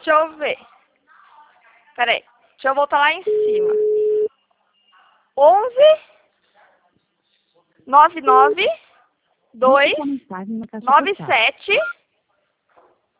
Deixa eu ver. Peraí. Deixa eu voltar lá em cima. 11 99 2 97